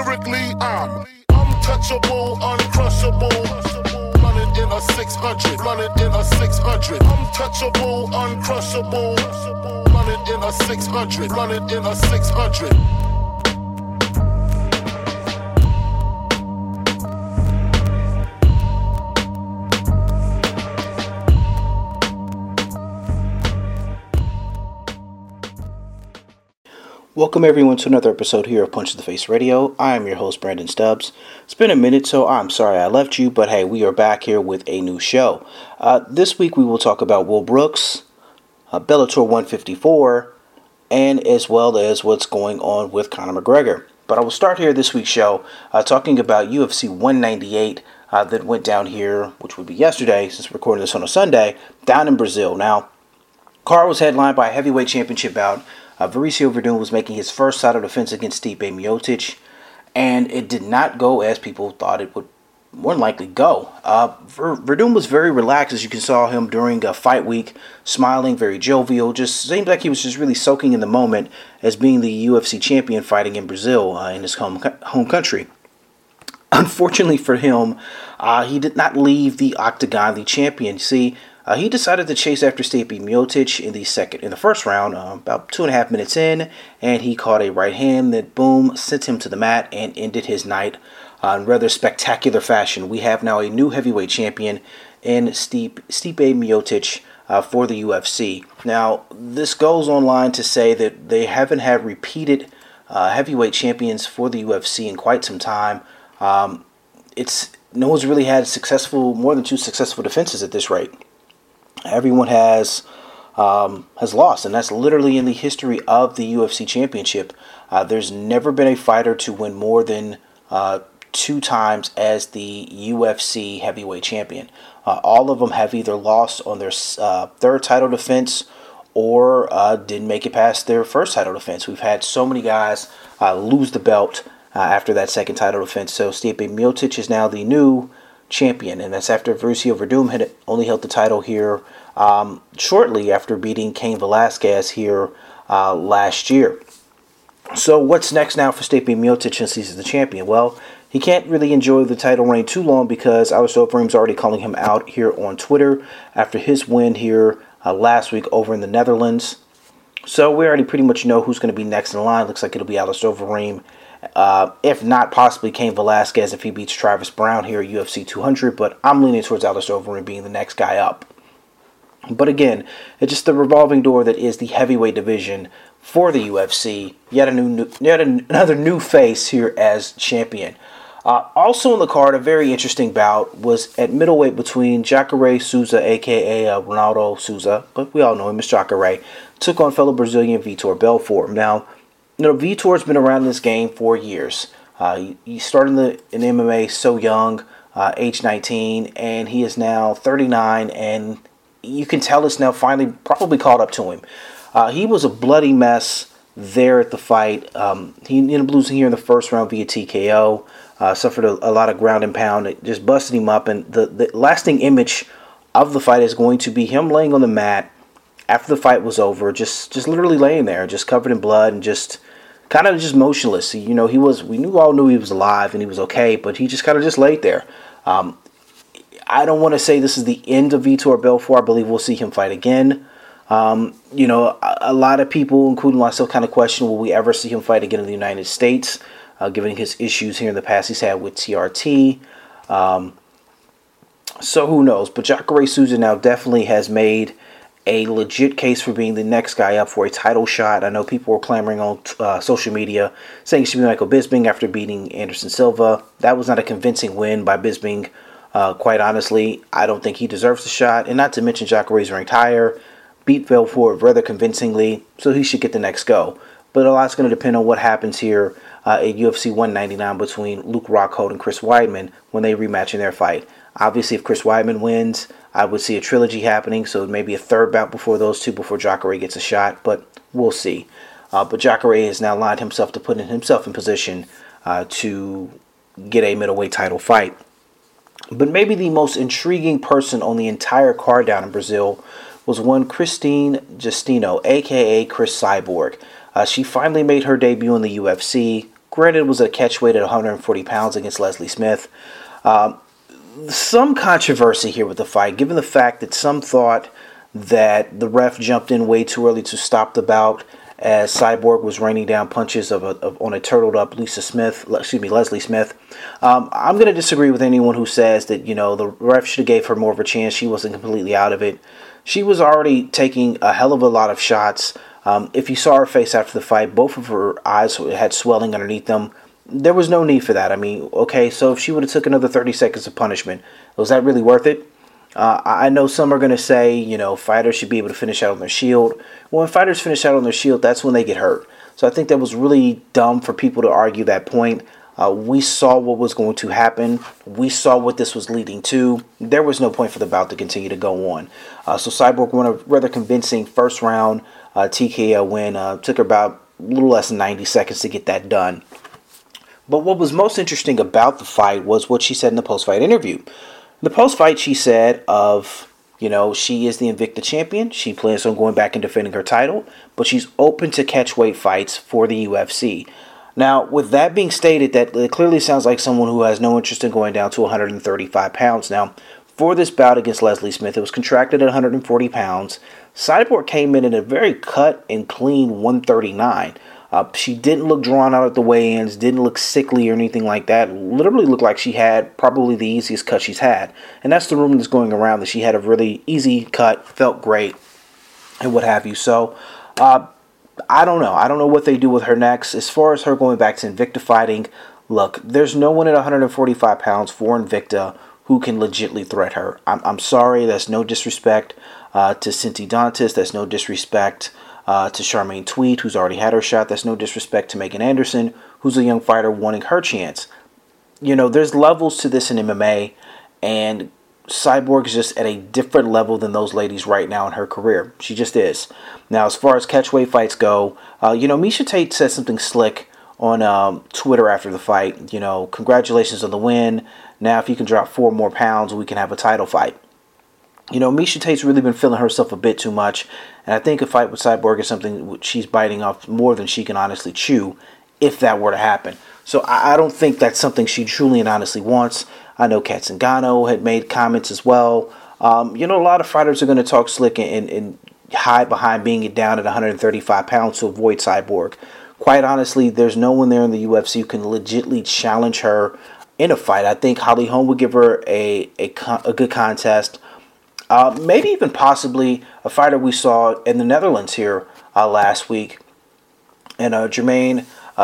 Lyrically, I'm untouchable, uncrushable. Running in a 600, running in a 600. Untouchable, uncrushable. Running in a 600, running in a 600. Welcome everyone to another episode here of Punch to the Face Radio. I am your host, Brandon Stubbs. It's been a minute, so I'm sorry I left you, but hey, we are back here with a new show. This week we will talk about Will Brooks, Bellator 154, and as well as what's going on with Conor McGregor. But I will start here this week's show talking about UFC 198 that went down here, which would be yesterday, since we're recording this on a Sunday, down in Brazil. Now, card was headlined by a heavyweight championship bout. Mauricio Verdun was making his first title defense against Stipe Miocic, and it did not go as people thought it would more than likely go. Verdun was very relaxed, as you can saw him during fight week, smiling, very jovial. Just seems like he was just really soaking in the moment as being the UFC champion fighting in Brazil, in his home country. Unfortunately for him, he did not leave the octagon the champion. See, he decided to chase after Stipe Miocic in the first round, about 2.5 minutes in, and he caught a right hand that, boom, sent him to the mat and ended his night in rather spectacular fashion. We have now a new heavyweight champion in Stipe Miocic for the UFC. Now, this goes online to say that they haven't had repeated heavyweight champions for the UFC in quite some time. No one's really had more than 2 successful defenses at this rate. Everyone has lost, and that's literally in the history of the UFC Championship. There's never been a fighter to win more than 2 times as the UFC heavyweight champion. All of them have either lost on their third title defense or didn't make it past their first title defense. We've had so many guys lose the belt after that second title defense. So Stipe Miocic is now the new champion, and that's after Mauricio Verdun had only held the title here shortly after beating Cain Velasquez here last year. So what's next now for Stipe Miocic since he's the champion? Well, he can't really enjoy the title reign too long because Alistair Overeem's already calling him out here on Twitter after his win here last week over in the Netherlands. So we already pretty much know who's going to be next in line. Looks like it'll be Alistair Overeem. If not, possibly Cain Velasquez if he beats Travis Brown here at UFC 200, but I'm leaning towards Alistair Overeem being the next guy up. But again, it's just the revolving door that is the heavyweight division for the UFC. Yet another new face here as champion. Also on the card, a very interesting bout was at middleweight between Jacare Souza, a.k.a. Ronaldo Souza, but we all know him as Jacare, took on fellow Brazilian Vitor Belfort. Now, Vitor's been around this game for years. He started in MMA so young, age 19, and he is now 39, and you can tell it's now finally probably caught up to him. He was a bloody mess there at the fight. He ended up losing here in the first round via TKO. Suffered a lot of ground and pound. It just busted him up, and the lasting image of the fight is going to be him laying on the mat after the fight was over, just literally laying there, just covered in blood and just kind of just motionless. We all knew he was alive and he was okay, but he just kind of just laid there. I don't want to say this is the end of Vitor Belfort. I believe we'll see him fight again. A lot of people, including myself, kind of question, will we ever see him fight again in the United States, given his issues here in the past he's had with TRT. So who knows? But Jacare Souza now definitely has made a legit case for being the next guy up for a title shot. I know people were clamoring on social media saying it should be Michael Bisping after beating Anderson Silva. That was not a convincing win by Bisping. Quite honestly, I don't think he deserves the shot. And not to mention Jacare's ranked higher, beat Belfort rather convincingly, so he should get the next go. But a lot's going to depend on what happens here at UFC 199 between Luke Rockhold and Chris Weidman when they rematch in their fight. Obviously, if Chris Weidman wins, I would see a trilogy happening, so maybe a third bout before those two, before Jacare gets a shot, but we'll see. But Jacare has now lined himself to put himself in position to get a middleweight title fight. But maybe the most intriguing person on the entire card down in Brazil was one Christine Justino, a.k.a. Chris Cyborg. She finally made her debut in the UFC. Granted, it was a catch weight at 140 pounds against Leslie Smith. Some controversy here with the fight, given the fact that some thought that the ref jumped in way too early to stop the bout as Cyborg was raining down punches on a turtled up Leslie Smith. I'm going to disagree with anyone who says that, the ref should have gave her more of a chance. She wasn't completely out of it. She was already taking a hell of a lot of shots. If you saw her face after the fight, both of her eyes had swelling underneath them. There was no need for that. I mean, okay, so if she would have took another 30 seconds of punishment, was that really worth it? I know some are going to say, fighters should be able to finish out on their shield. Well, when fighters finish out on their shield, that's when they get hurt. So I think that was really dumb for people to argue that point. We saw what was going to happen. We saw what this was leading to. There was no point for the bout to continue to go on. So Cyborg won a rather convincing first round TKO win. Took her about a little less than 90 seconds to get that done. But what was most interesting about the fight was what she said in the post-fight interview. In the post-fight, she said she is the Invicta champion. She plans on going back and defending her title, but she's open to catchweight fights for the UFC. Now, with that being stated, that it clearly sounds like someone who has no interest in going down to 135 pounds. Now, for this bout against Leslie Smith, it was contracted at 140 pounds. Cyborg came in at a very cut and clean 139. She didn't look drawn out at the weigh-ins, didn't look sickly or anything like that. Literally looked like she had probably the easiest cut she's had. And that's the rumor that's going around, that she had a really easy cut, felt great, and what have you. So, I don't know. I don't know what they do with her next. As far as her going back to Invicta fighting, look, there's no one at 145 pounds for Invicta who can legitly threat her. I'm sorry, that's no disrespect to Cindy Dantas, that's no disrespect to Charmaine Tweed, who's already had her shot. That's no disrespect to Megan Anderson, who's a young fighter wanting her chance. There's levels to this in MMA, and Cyborg is just at a different level than those ladies right now in her career. She just is. Now, as far as catchweight fights go, Miesha Tate said something slick on Twitter after the fight. Congratulations on the win. Now, if you can drop 4 more pounds, we can have a title fight. Miesha Tate's really been feeling herself a bit too much, and I think a fight with Cyborg is something she's biting off more than she can honestly chew, if that were to happen. So I don't think that's something she truly and honestly wants. I know Kat Zingano had made comments as well. A lot of fighters are going to talk slick and hide behind being down at 135 pounds to avoid Cyborg. Quite honestly, there's no one there in the UFC who can legitimately challenge her in a fight. I think Holly Holm would give her a good contest. Maybe even possibly a fighter we saw in the Netherlands here last week. And Jermaine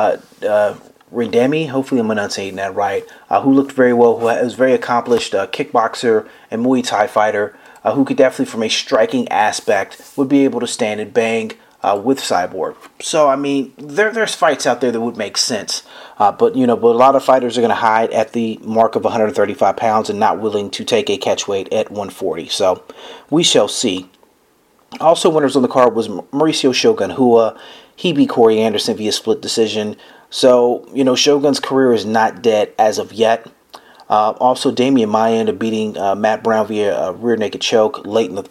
Rendemi, hopefully I'm enunciating that right, who looked very well, who was very accomplished kickboxer and Muay Thai fighter, who could definitely, from a striking aspect, would be able to stand and bang with Cyborg. So, I mean, there's fights out there that would make sense. But a lot of fighters are going to hide at the mark of 135 pounds and not willing to take a catchweight at 140. So, we shall see. Also, winners on the card was Mauricio Shogun Hua. He beat Corey Anderson via split decision. So, Shogun's career is not dead as of yet. Also, Damian Maia ended up beating Matt Brown via a rear naked choke late in the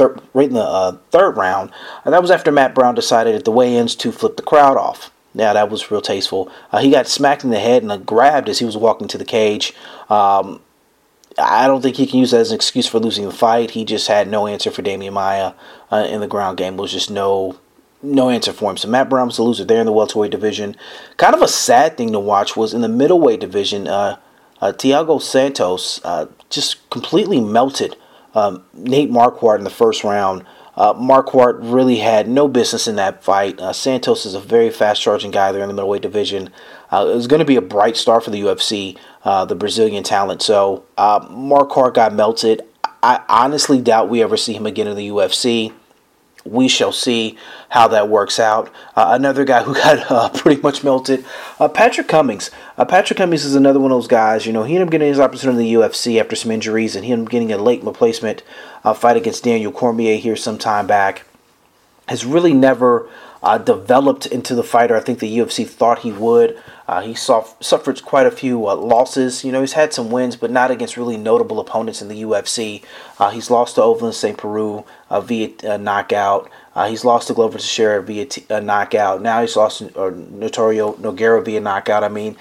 third round. That was after Matt Brown decided at the weigh-ins to flip the crowd off. Yeah, that was real tasteful. He got smacked in the head and grabbed as he was walking to the cage. I don't think he can use that as an excuse for losing the fight. He just had no answer for Damian Maia in the ground game. There was just no answer for him. So Matt Brown was the loser there in the welterweight division. Kind of a sad thing to watch was in the middleweight division, Thiago Santos just completely melted Nate Marquardt in the first round. Marquardt really had no business in that fight. Santos is a very fast-charging guy there in the middleweight division. It was going to be a bright star for the UFC, the Brazilian talent. So Marquardt got melted. I honestly doubt we ever see him again in the UFC. We shall see how that works out. Another guy who got pretty much melted, Patrick Cummings. Patrick Cummings is another one of those guys. He ended up getting his opportunity in the UFC after some injuries, and he ended up getting a late replacement fight against Daniel Cormier here some time back. Has really never developed into the fighter I think the UFC thought he would. He suffered quite a few losses. He's had some wins, but not against really notable opponents in the UFC. He's lost to Ovince St. Preux via knockout. He's lost to Glover Teixeira via knockout. Now he's lost to Notorio Nogueira via knockout. I mean,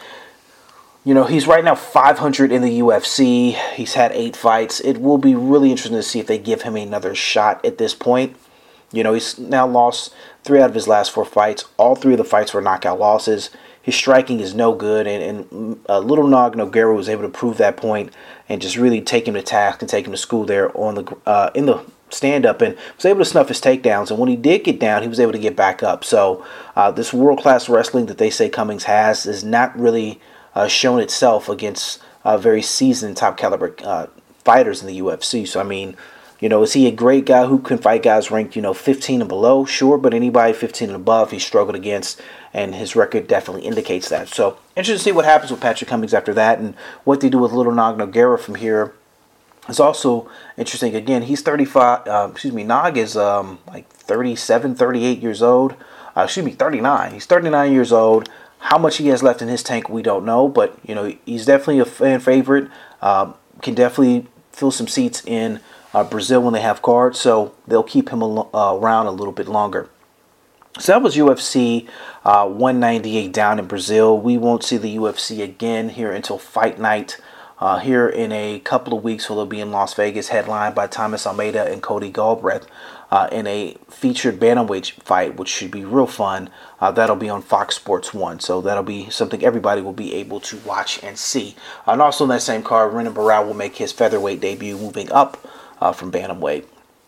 he's right now 500 in the UFC. He's had 8 fights. It will be really interesting to see if they give him another shot at this point. He's now lost 3 out of his last 4 fights. All 3 of the fights were knockout losses. His striking is no good, and Little Nog Nogueira was able to prove that point and just really take him to task and take him to school there on the in the stand-up, and was able to snuff his takedowns. And when he did get down, he was able to get back up. So this world-class wrestling that they say Cummings has not really shown itself against very seasoned top-caliber fighters in the UFC. So, I mean, is he a great guy who can fight guys ranked, 15 and below? Sure, but anybody 15 and above, he struggled against, and his record definitely indicates that. So, interesting to see what happens with Patrick Cummings after that, and what they do with Little Nog Nogueira from here is also interesting. Again, he's 35, Nog is like 37, 38 years old. 39. He's 39 years old. How much he has left in his tank, we don't know, but, he's definitely a fan favorite. Can definitely fill some seats in Brazil when they have cards, so they'll keep him around a little bit longer. So that was UFC 198 down in Brazil. We won't see the UFC again here until Fight Night here in a couple of weeks. They'll be in Las Vegas, headlined by Thomas Almeida and Cody Galbraith in a featured bantamweight fight, which should be real fun. That'll be on Fox Sports 1, so that'll be something everybody will be able to watch and see. And also in that same card, Renan Barão will make his featherweight debut, moving up from bantamweight.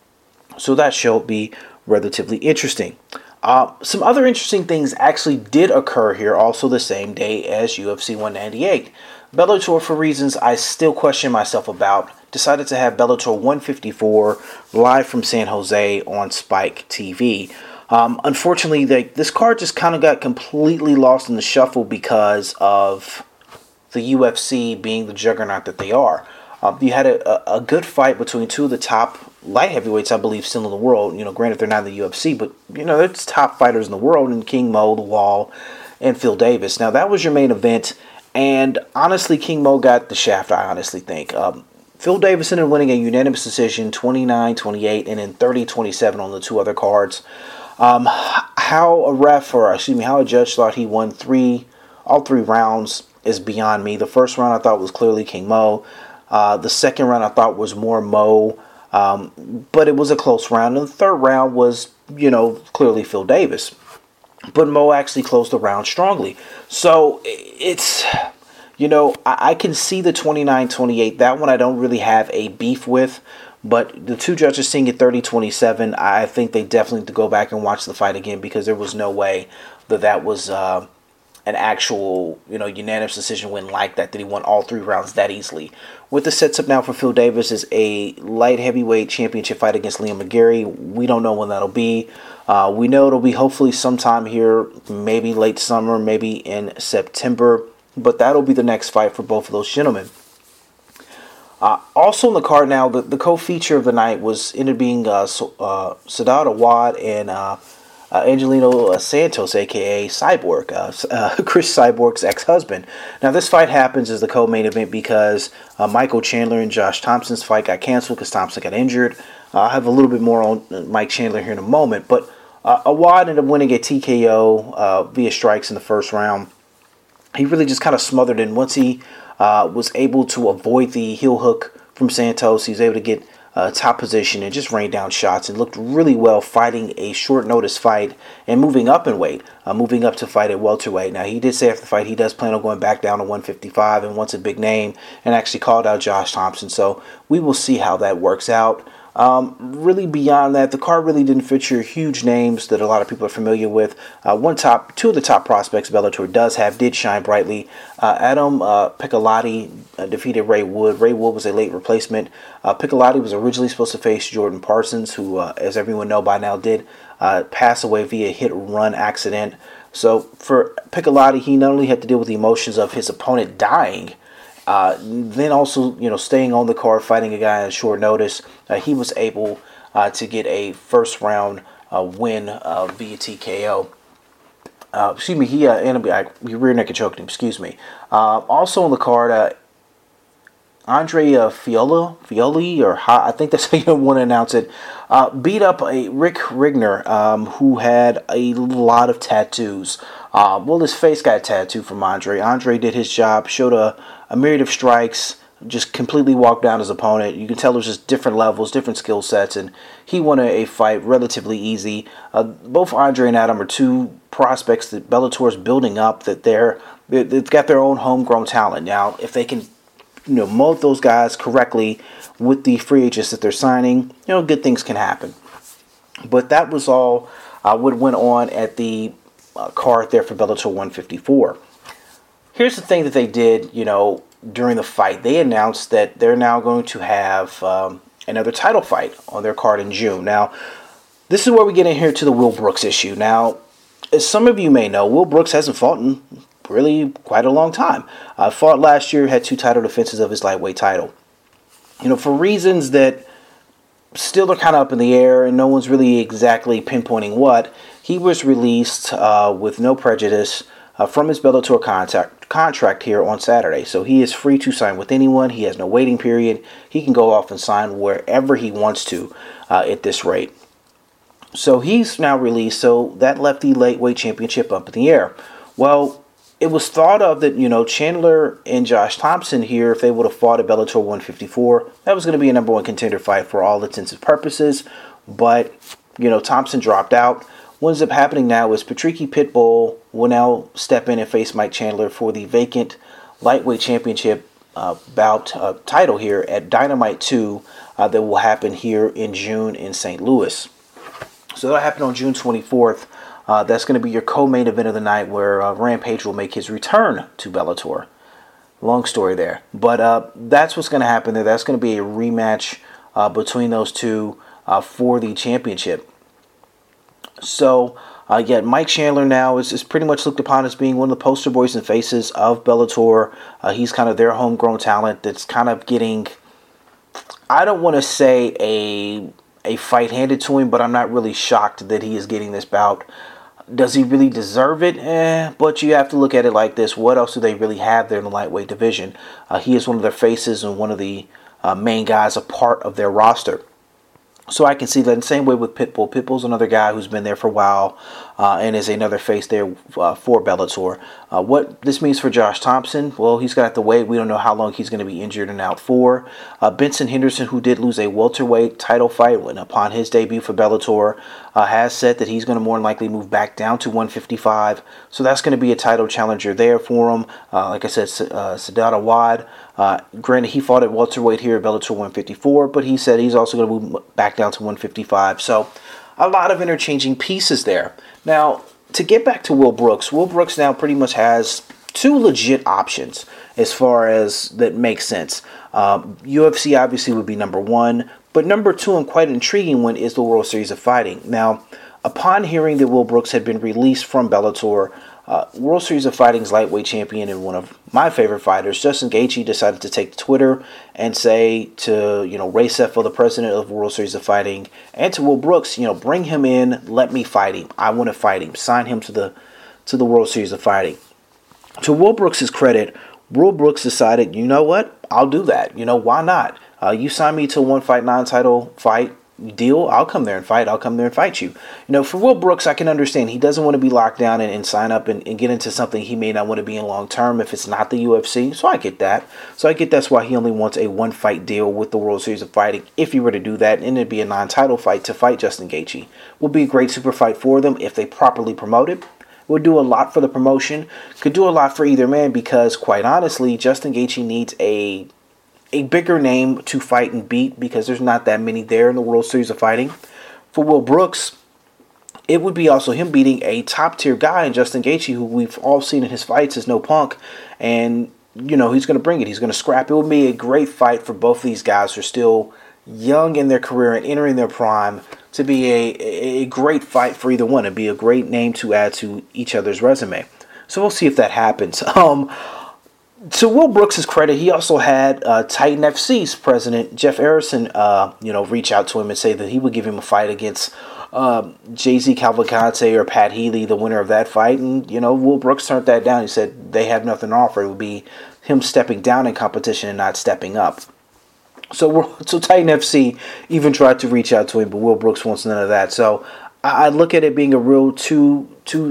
So that should be relatively interesting. Some other interesting things actually did occur here also the same day as UFC 198. Bellator, for reasons I still question myself about, decided to have Bellator 154 live from San Jose on Spike TV. Unfortunately, this card just kind of got completely lost in the shuffle because of the UFC being the juggernaut that they are. You had a good fight between 2 of the top light heavyweights, I believe, still in the world. Granted, they're not in the UFC, but, they're top fighters in the world, in King Mo, The Wall, and Phil Davis. Now, that was your main event, and honestly, King Mo got the shaft, I honestly think. Phil Davis ended up winning a unanimous decision, 29-28, and then 30-27 on the 2 other cards. How a judge thought he won all 3 rounds is beyond me. The first round I thought was clearly King Mo. The second round I thought was more Mo, but it was a close round. And the third round was, clearly Phil Davis. But Mo actually closed the round strongly. So it's, I can see the 29-28. That one I don't really have a beef with. But the 2 judges seeing it 30-27, I think they definitely need to go back and watch the fight again, because there was no way that was an actual, unanimous decision win like that he won all 3 rounds that easily. What this sets up now for Phil Davis is a light heavyweight championship fight against Liam McGarry. We don't know when that'll be. We know it'll be hopefully sometime here, maybe late summer, maybe in September. But that'll be the next fight for both of those gentlemen. Also on the card now, the co-feature of the night ended up being Sadat Awad and Angelino Santos, a.k.a. Cyborg, Chris Cyborg's ex-husband. Now, this fight happens as the co-main event because Michael Chandler and Josh Thompson's fight got canceled because Thompson got injured. I'll have a little bit more on Mike Chandler here in a moment, but Awad ended up winning a TKO via strikes in the first round. He really just kind of smothered in. Once he was able to avoid the heel hook from Santos, he was able to get top position and just rain down shots and looked really well fighting a short notice fight and moving up in weight, moving up to fight at welterweight. Now, he did say after the fight he does plan on going back down to 155 and wants a big name, and actually called out Josh Thompson. So we will see how that works out. Really beyond that, the card really didn't feature huge names that a lot of people are familiar with. Two of the top prospects Bellator does have did shine brightly. Adam Piccolotti defeated Ray Wood. Ray Wood was a late replacement. Piccolotti was originally supposed to face Jordan Parsons, who, as everyone know by now, did pass away via hit-run accident. So for Piccolotti, he not only had to deal with the emotions of his opponent dying, then also, staying on the card, fighting a guy at short notice, he was able to get a first round win via TKO. He rear naked choked him. Excuse me. Also on the card, Andre Fioli, I think that's how you want to announce it, beat up a Rick Rigner, who had a lot of tattoos. His face got tattooed from Andre. Andre did his job, showed a myriad of strikes, just completely walked down his opponent. You can tell there's just different levels, different skill sets, and he won a fight relatively easy. Both Andre and Adam are two prospects that Bellator's building up, that they've got their own homegrown talent. Now, if they can mold those guys correctly with the free agents that they're signing, good things can happen. But that was all what went on at the card there for Bellator 154. Here's the thing that they did, during the fight. They announced that they're now going to have another title fight on their card in June. Now, this is where we get in here to the Will Brooks issue. Now, as some of you may know, Will Brooks hasn't fought in really quite a long time. Fought last year, had 2 title defenses of his lightweight title. For reasons that still are kind of up in the air and no one's really exactly pinpointing what, he was released with no prejudice from his Bellator contract here on Saturday. So he is free to sign with anyone. He has no waiting period. He can go off and sign wherever he wants to at this rate. So he's now released, so that left the lightweight championship up in the air. Well, it was thought of that, Chandler and Josh Thompson here, if they would have fought at Bellator 154, that was going to be a number 1 contender fight for all intents and purposes. But, Thompson dropped out. What ends up happening now is Patricky Pitbull will now step in and face Mike Chandler for the vacant lightweight championship bout title here at Dynamite 2 that will happen here in June in St. Louis. So that'll happen on June 24th. That's going to be your co-main event of the night, where Rampage will make his return to Bellator. Long story there. But that's what's going to happen there. That's going to be a rematch between those two for the championship. So, Mike Chandler now is pretty much looked upon as being one of the poster boys and faces of Bellator. He's kind of their homegrown talent that's kind of getting, I don't want to say a fight handed to him, but I'm not really shocked that he is getting this bout. Does he really deserve it? But you have to look at it like this. What else do they really have there in the lightweight division? He is one of their faces and one of the main guys, a part of their roster. So I can see that in the same way with Pitbull. Pitbull's another guy who's been there for a while and is another face there for Bellator. What this means for Josh Thompson, well, he's got to wait. We don't know how long he's going to be injured and out for. Benson Henderson, who did lose a welterweight title fight upon his debut for Bellator, has said that he's going to more than likely move back down to 155. So that's going to be a title challenger there for him. Like I said, Sadat Awad. Granted, he fought at welterweight here at Bellator 154, but he said he's also going to move back down to 155. So a lot of interchanging pieces there. Now, to get back to Will Brooks now pretty much has 2 legit options as far as that make sense. UFC obviously would be number 1, but number 2, and quite an intriguing one, is the World Series of Fighting. Now, upon hearing that Will Brooks had been released from Bellator, World Series of Fighting's lightweight champion and one of my favorite fighters, Justin Gaethje, decided to take to Twitter and say to, Ray Sefo, the president of World Series of Fighting, and to Will Brooks, bring him in, let me fight him. I want to fight him. Sign him to the World Series of Fighting. To Will Brooks' credit, Will Brooks decided, you know what? I'll do that. Why not? You sign me to a 1 fight, non-title fight deal, I'll come there and fight. I'll come there and fight you. For Will Brooks, I can understand. He doesn't want to be locked down and sign up and get into something he may not want to be in long term if it's not the UFC. So I get that. That's why he only wants a 1 fight deal with the World Series of Fighting. If he were to do that, and it'd be a non-title fight to fight Justin Gaethje. Would be a great super fight for them if they properly promote it. Would do a lot for the promotion. Could do a lot for either man, because quite honestly, Justin Gaethje needs a bigger name to fight and beat, because there's not that many there in the World Series of Fighting. For Will Brooks, it would be also him beating a top tier guy in Justin Gaethje, who we've all seen in his fights is no punk, and he's going to bring it. He's going to scrap. It would be a great fight for both these guys who are still young in their career and entering their prime, to be a great fight for either one. It'd be a great name to add to each other's resume. So we'll see if that happens. To Will Brooks' credit, he also had Titan FC's president, Jeff Harrison, reach out to him and say that he would give him a fight against JZ Cavalcante or Pat Healy, the winner of that fight. And, Will Brooks turned that down. He said they have nothing to offer. It would be him stepping down in competition and not stepping up. So Titan FC even tried to reach out to him, but Will Brooks wants none of that. So I look at it being a real two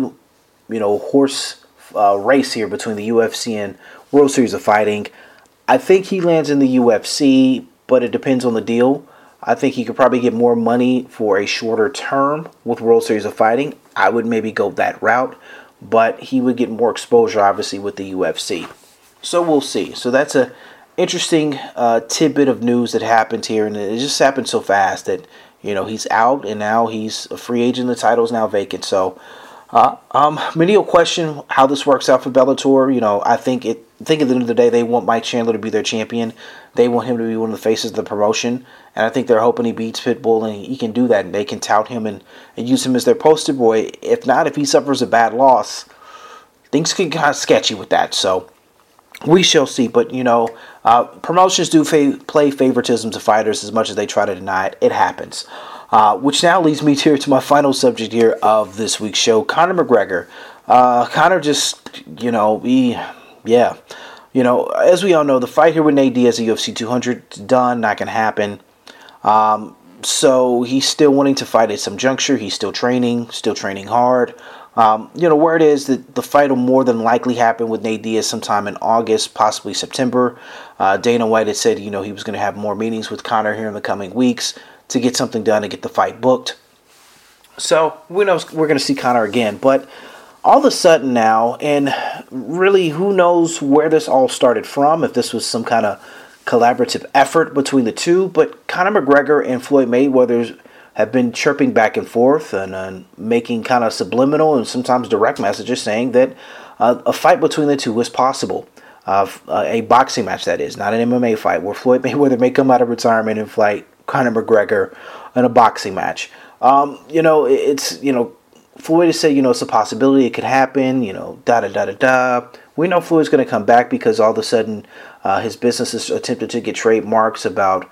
horse race here between the UFC and World Series of Fighting. I think he lands in the UFC, but it depends on the deal. I think he could probably get more money for a shorter term with World Series of Fighting. I would maybe go that route, but he would get more exposure, obviously, with the UFC. So we'll see. So that's a interesting tidbit of news that happened here, and it just happened so fast that he's out, and now he's a free agent. The title is now vacant. So many will question how this works out for Bellator. I think at the end of the day, they want Mike Chandler to be their champion. They want him to be one of the faces of the promotion, and I think they're hoping he beats Pitbull, and he can do that, and they can tout him and use him as their poster boy. If not, if he suffers a bad loss, things can get kind of sketchy with that. So we shall see. But, promotions do play favoritism to fighters as much as they try to deny it. It happens. Which now leads me to my final subject here of this week's show, Conor McGregor. Conor just, as we all know, the fight here with Nate Diaz at UFC 200 is done, not going to happen. So he's still wanting to fight at some juncture. He's still training hard. Word is that the fight will more than likely happen with Nate Diaz sometime in August, possibly September. Dana White had said, he was going to have more meetings with Conor here in the coming weeks to get something done and get the fight booked. So we know we're going to see Conor again. But all of a sudden now, and really who knows where this all started from, if this was some kind of collaborative effort between the two, but Conor McGregor and Floyd Mayweather have been chirping back and forth and making kind of subliminal and sometimes direct messages saying that a fight between the two is possible. A boxing match, that is, not an MMA fight, where Floyd Mayweather may come out of retirement and fight Conor McGregor in a boxing match. Floyd has said, it's a possibility, it could happen, da-da-da-da-da. We know Floyd's going to come back because all of a sudden his business has attempted to get trademarks about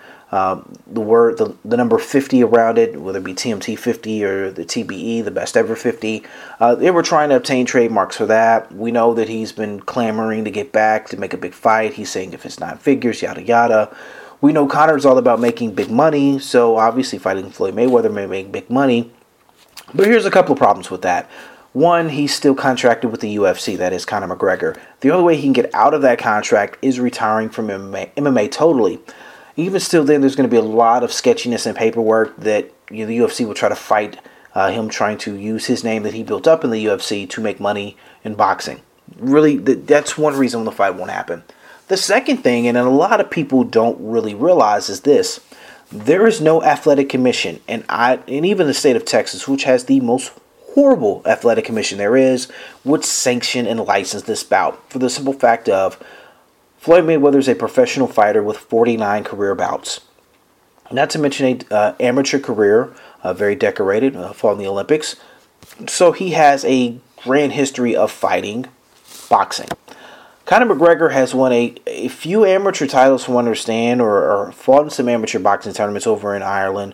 the number 50 around it, whether it be TMT 50 or the TBE, the best ever 50. They were trying to obtain trademarks for that. We know that he's been clamoring to get back, to make a big fight. He's saying if it's 9 figures, yada yada. We know Conor's all about making big money, so obviously fighting Floyd Mayweather may make big money. But here's a couple of problems with that. One, he's still contracted with the UFC, that is Conor McGregor. The only way he can get out of that contract is retiring from MMA totally. Even still then, there's going to be a lot of sketchiness and paperwork that the UFC will try to fight him trying to use his name that he built up in the UFC to make money in boxing. Really, that's one reason the fight won't happen. The second thing, and a lot of people don't really realize, is this. There is no athletic commission, and even the state of Texas, which has the most horrible athletic commission there is, would sanction and license this bout for the simple fact of Floyd Mayweather is a professional fighter with 49 career bouts. Not to mention an amateur career, very decorated, fought in the Olympics. So he has a grand history of fighting boxing. Conor McGregor has won a few amateur titles, from what I understand, or fought in some amateur boxing tournaments over in Ireland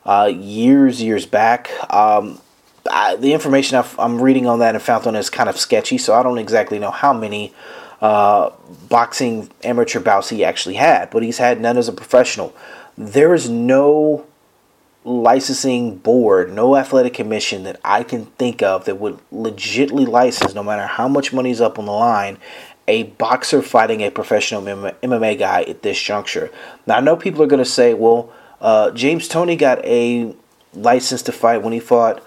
years back. The information I'm reading on that and found on it is kind of sketchy, so I don't exactly know how many boxing amateur bouts he actually had, but he's had none as a professional. There is no licensing board, no athletic commission that I can think of that would legitimately license, no matter how much money's up on the line, a boxer fighting a professional MMA guy at this juncture. Now, I know people are going to say, well, James Toney got a license to fight when he fought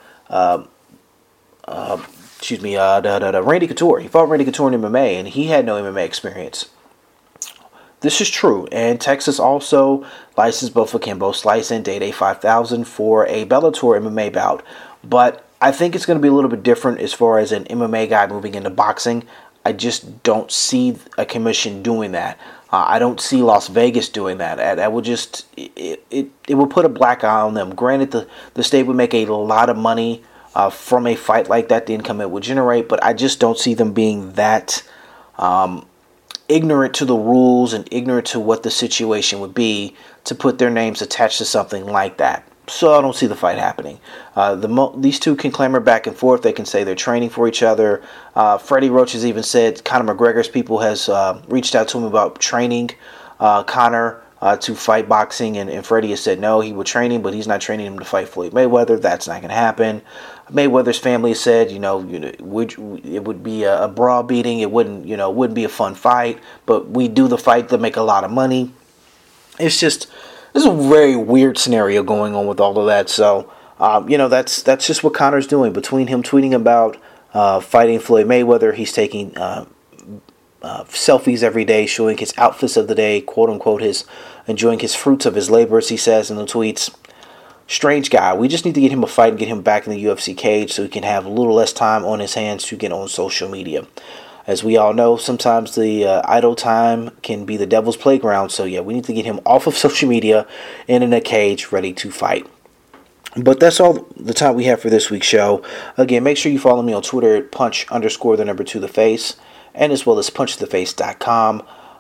Randy Couture. He fought Randy Couture in MMA, and he had no MMA experience. This is true, and Texas also licensed both Kimbo Slice and Day 5000 for a Bellator MMA bout. But I think it's going to be a little bit different as far as an MMA guy moving into boxing. I just don't see a commission doing that. I don't see Las Vegas doing that. That would just it will put a black eye on them. Granted, the state would make a lot of money from a fight like that, the income it would generate, but I just don't see them being that ignorant to the rules and ignorant to what the situation would be to put their names attached to something like that. So I don't see the fight happening. These two can clamor back and forth. They can say they're training for each other. Freddie Roach has even said Conor McGregor's people has reached out to him about training Conor to fight boxing, and Freddie has said no, he would train him, but he's not training him to fight Floyd Mayweather. That's not going to happen. Mayweather's family said, it would be a brawl beating. It wouldn't be a fun fight, but we do the fight to make a lot of money. It's just. There's a very weird scenario going on with all of that. So, that's just what Conor's doing. Between him tweeting about fighting Floyd Mayweather, he's taking selfies every day, showing his outfits of the day, quote unquote, enjoying his fruits of his labor, as he says in the tweets. Strange guy. We just need to get him a fight and get him back in the UFC cage so he can have a little less time on his hands to get on social media. As we all know, sometimes the idle time can be the devil's playground. So, yeah, we need to get him off of social media and in a cage ready to fight. But that's all the time we have for this week's show. Again, make sure you follow me on Twitter at punch_2theface, and as well as punchtheface.com.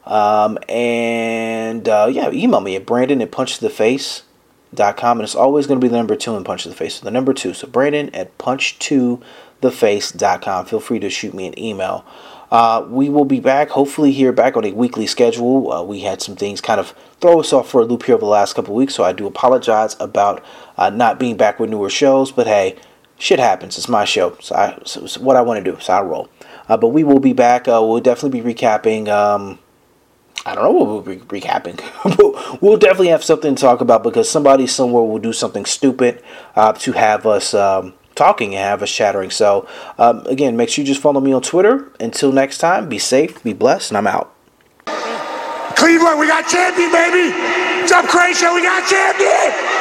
Email me at brandon@punchtheface.com. And it's always going to be the number 2 in Punch to the Face. So the number 2. So Brandon at punch2theface.com. Feel free to shoot me an email. We will be back, hopefully back on a weekly schedule. We had some things kind of throw us off for a loop here over the last couple of weeks, so I do apologize about not being back with newer shows, but hey, shit happens. It's my show, so it's what I want to do, so I roll. But we will be back. We'll definitely be recapping. I don't know what we'll be recapping. We'll definitely have something to talk about because somebody somewhere will do something stupid to have us talking and have us chattering. So, again, make sure you just follow me on Twitter. Until next time, be safe, be blessed, and I'm out. Cleveland, we got champion, baby! What's up, Croatia? We got champion!